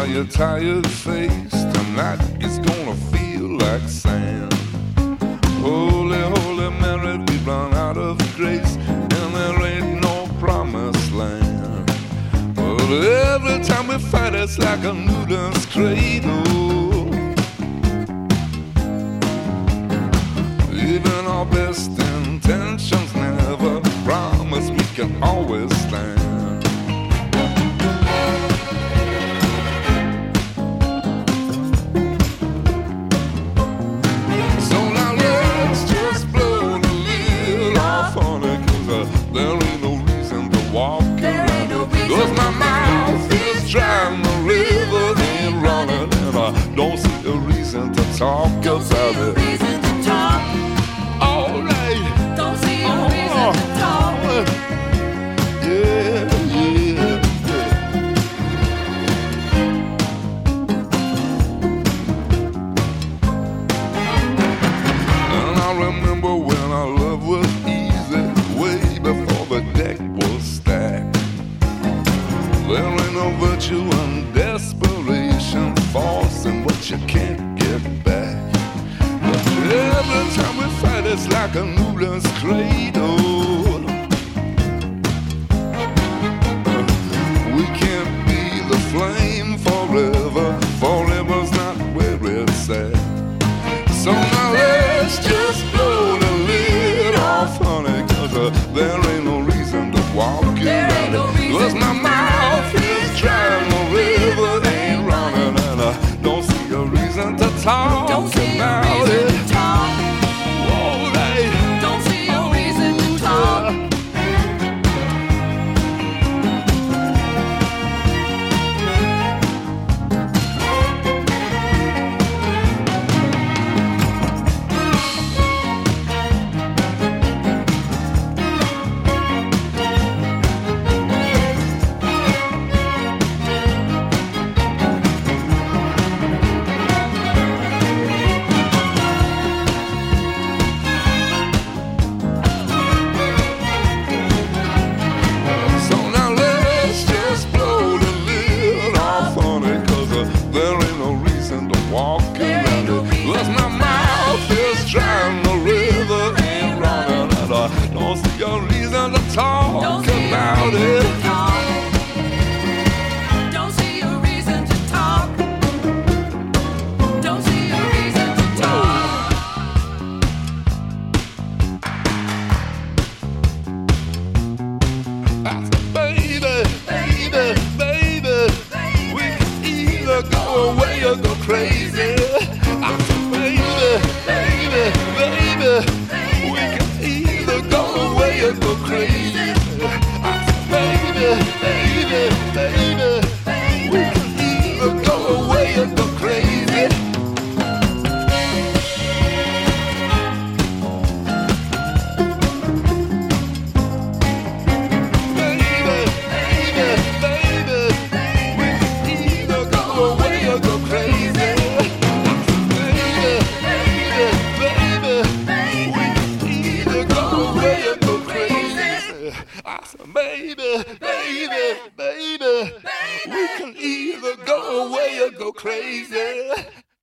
your tired face, tonight is gonna feel like sand. Holy, holy Mary, we run out of grace, and there ain't no promised land. But every time we fight, it's like a noodle's cradle. Even our best intentions never promise we can always stand. There ain't no reason to walk around it, 'cause my mouth is dry and the river ain't running, and I don't see a reason to talk about it. All right. Don't see a reason to talk. Yeah, yeah, yeah. And I remember when our love was easy, way before the deck was stacked. There ain't no virtue in desperation, forcing what you can't get back. But every time we fight, it's like a noodle's cradle. We can't be the flame forever, forever's not where it's at. So now let's just blow the lid off, honey, 'cause there ain't no reason to walk around it, 'cause my mouth is dry and the river ain't running, and I don't see a reason to talk Don't see a about reason it. to talk. All right. Don't see a reason to talk. So now let's just blow the lid off on it, 'cause there ain't no reason to walk around it, 'cause my mouth is dry and the river ain't running, and I don't see a reason to talk Don't see a about reason it. to talk. Don't see a reason to talk. Don't see a reason to talk. I said, baby, baby, baby, we can either go away or go crazy. I said, baby, baby, baby, we can either go away or go crazy. I said, baby, baby, baby, we can either go away or go crazy. Baby, baby, baby, we can either go away or go crazy. Baby, baby, baby, we can either go away or go crazy. I said, baby, baby, baby, we can either go away or go crazy.